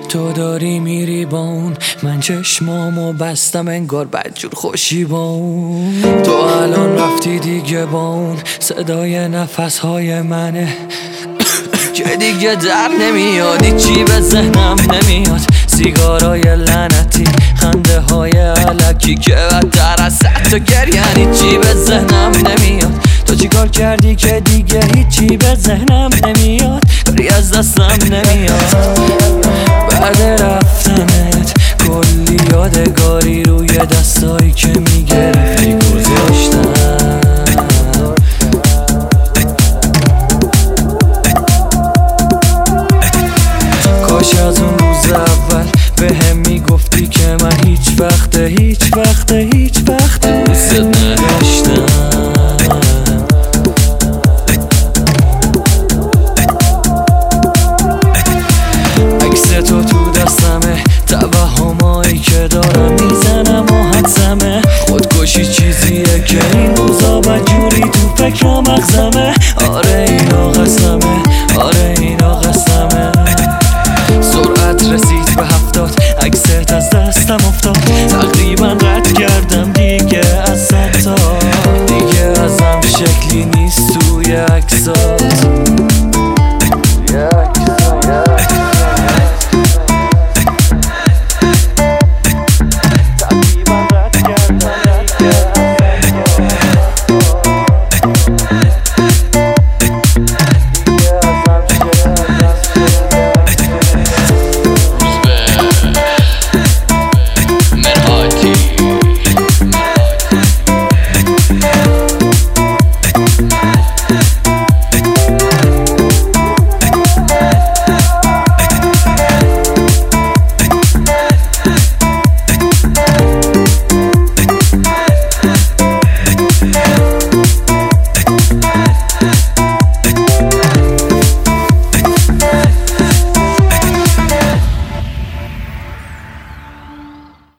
تو داری میری با اون، من چشمامو بستم انگار بدجور خوشی با اون. تو الان رفتی دیگه با اون، صدای نفسهای منه که دیگه در نمیاد، چی به ذهنم نمیاد. سیگارای لعنتی، خنده های علکی که بدتر از حتی گریه، چی به ذهنم نمیاد. تو چی کار کردی که دیگه هیچی به ذهنم نمیاد، کاری از دستم نمیاد. بعد رفتنت کلی یادگاری روی دستایی که میگرفتی گذاشتم. کاش از اون روز اول به هم